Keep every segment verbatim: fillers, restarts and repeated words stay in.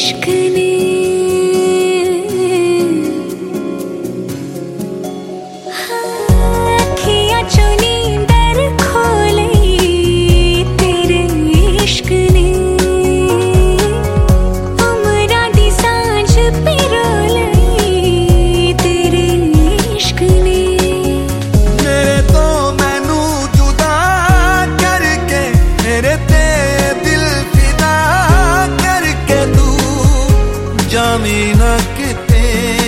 इश्क ने अखियां चो नींदर खो लई तेरे इश्क ने उमरां दी सांझ पिरो लई तेरे इश्क ने मेरे तो मैनू जुदा करके मेरे ते दिल फिदा करके तू जावी ना किते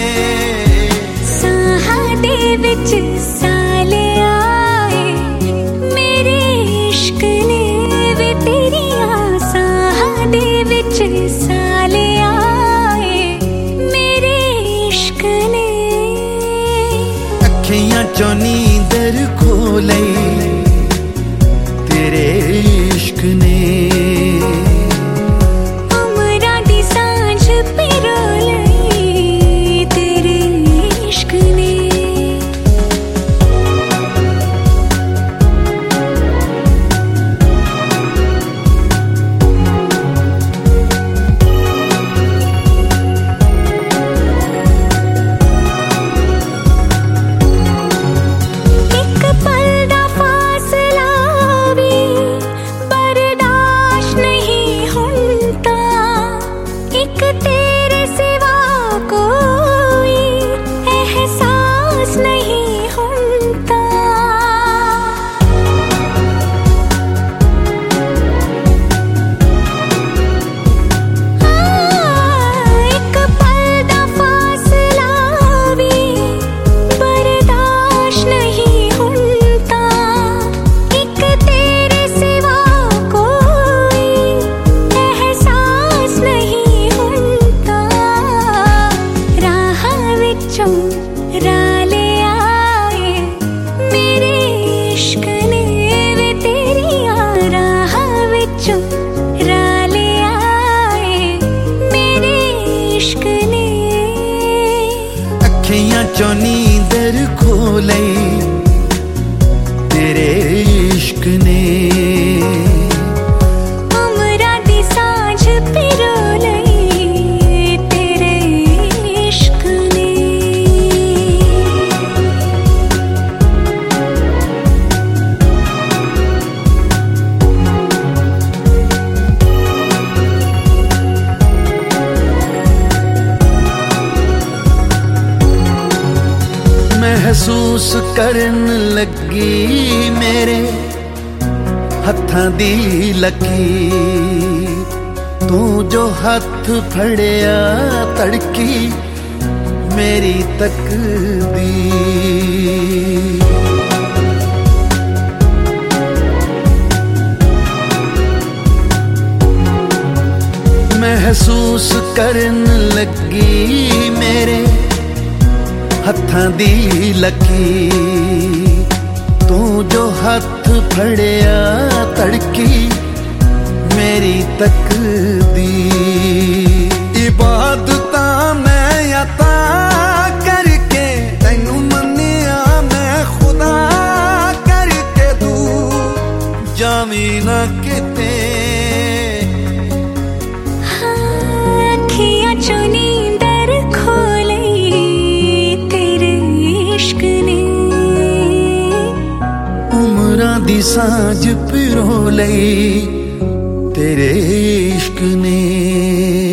साहां दे विच साले आए मेरे इश्क ने वे तेरियां साहां दे विच साले आए मेरे इश्क ने अखियां चो नींदर खो लई तेरे इश्क ने उमरां दी सांझ पिरो लई तेरे इश्क ने एक पल दा फासला भी बर्दाश्त नहीं होता एक तेरे सिवा कोई एहसास नहीं होता एक पल दा फासला भी बर्दाश्त नहीं होता एक तेरे सिवा कोई एहसास नहीं होता राह विचों राले आए मेरे इश्क ने वे तेरियां राह विचों राले आए मेरे इश्क ने अखियां चो नींदर खो लई तेरे इश्क ने उमरां दी सांझ पिरो लई तेरे इश्क ने महसूस करन लगी मेरे हत्थां दी लकीर तू जो हथ फड़िया तड़की मेरी तकदीर महसूस करन लगी मेरे हत्थां दी लकीर तू जो हथ फड़िया तड़की मेरी तकदीर इबादतां मैं अता करके तैनू मन्निया मैं खुदा करके तू जावी ना किते अखियां चो नींदर खो लई तेरे इश्क ने उमरां दी सांझ पिरो लई तेरे इश्क ने।